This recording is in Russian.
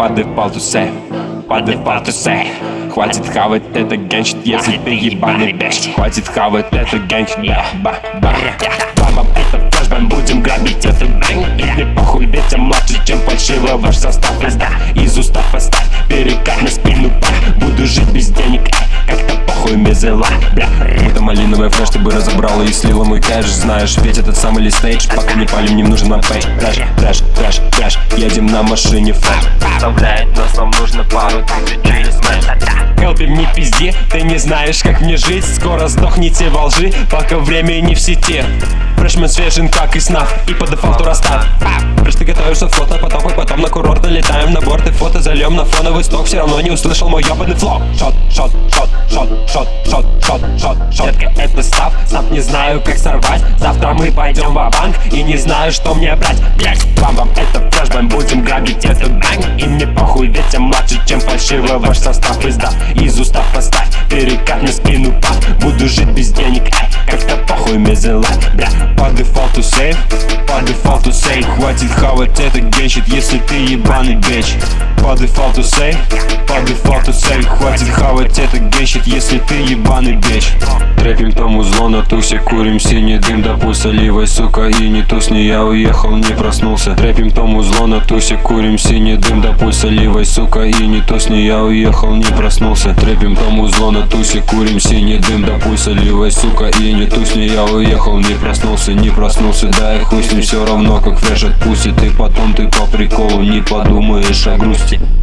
по дефолту сейф, по дефолту сейф. Хватит хавать это генщит, если ты ебаный бэш. Хватит хавать это генщит, бам-бам, это флешбэм, будем грабить этот бэнг. И мне похуй, ведь я младше, чем фальшиво ваш состав изда. Из устав поставь, перекат на спину, пах. Буду жить без денег, как-то похуй мезела, бля. Это малиновая флеш, ты бы разобрала и слила мой кэш. Знаешь, ведь этот самый ли стейдж, пока не палим, не нужен на пейдж. Трэш, едем на машине фэш. Представляет нас, нам нужно пару тысяч через мэш. Хелпи, не пизди, ты не знаешь, как мне жить. Скоро сдохните во лжи, пока время не в сети. Фрешмен свежен, как и снав, и по дефолту расстав. Фреш, ты готовишься в фото, потом на курорт налетаем на борт и фото зальем на фоновый сток. Все равно не услышал мой ебаный флоу. Шот. Детка, это став, не знаю, как сорвать. Завтра мы пойдем ва-банк и не знаю, что мне брать. Блять, бам-бам, это флешбэм, будем грабить этот бэнг. И мне похуй, ведь я младше, чем фальшиво ваш состав издав. Из устав поставь, перекат на спину, пах. Буду жить без денег, как-то похуй мезела, бля. По дефолту сейф, по дефолту сейф. Хватит хавать это генщит, если ты ебаный бич. По дефолту сейф, по дефолту сейф. Хватит хавать это генщит, если ты ебаный бич. Трэпим там узло на тусе, курим синий дым до пульса. Ливой, сука, и не тусни, я уехал, не проснулся. Трэпим там узло на тусе, курим синий дым до пульса. Ливой, сука, и не тусни, я уехал, не проснулся. Трэпим там узло на тусе, курим синий дым до пульса. Ливой, сука, и не тусни, я уехал, не проснулся, да и хуй с ним, все равно как фреш отпустит. И потом ты по приколу не подумаешь о грусти.